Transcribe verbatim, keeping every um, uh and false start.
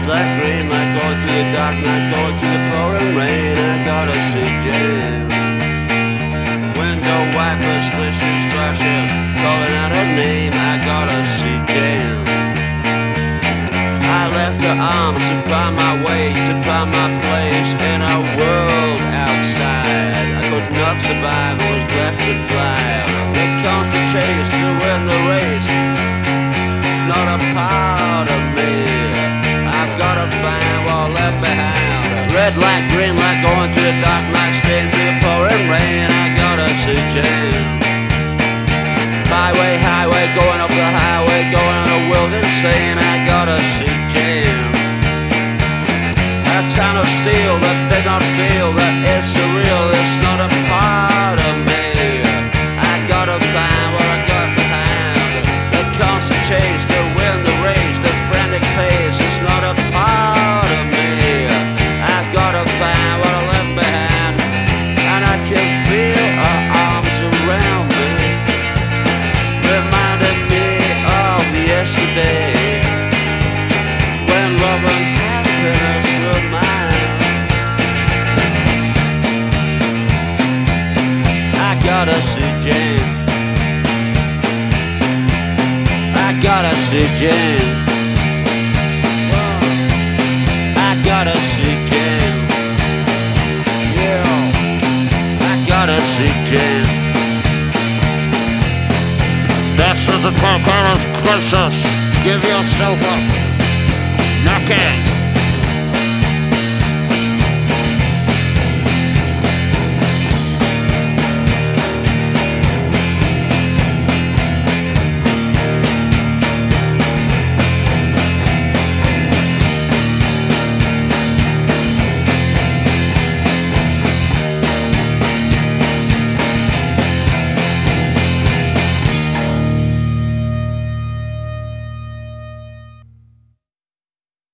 Red light, green light, going through the dark night, going through the pouring rain. I gotta see Jane. Window wipers, splishing, splashing, calling out her name. I gotta see Jane. I left her arms to find my way, to find my place in a world outside. I could not survive, I was left to blind. It comes to chase to win the race. It's not a part of me. I've gotta find what I left behind. Red light, green light, going through the dark night, staying through the pouring rain. I gotta see Jane. Highway, highway, going up the highway, going on a world insane. I gotta see Jane. A town of steel that did not feel that is surreal. It's not a part of me. I gotta find what I got behind. The constant chase to win the race, the frantic pace. It's not a part of me. I've gotta find what I left behind, and I can feel her arms around me, reminding me of yesterday, when love and happiness were mine. I gotta see Jane. I gotta see Jane. I gotta see Jane. Yeah, I gotta see Jane. This is the Corcoran Crisis. Give yourself up. Knocking.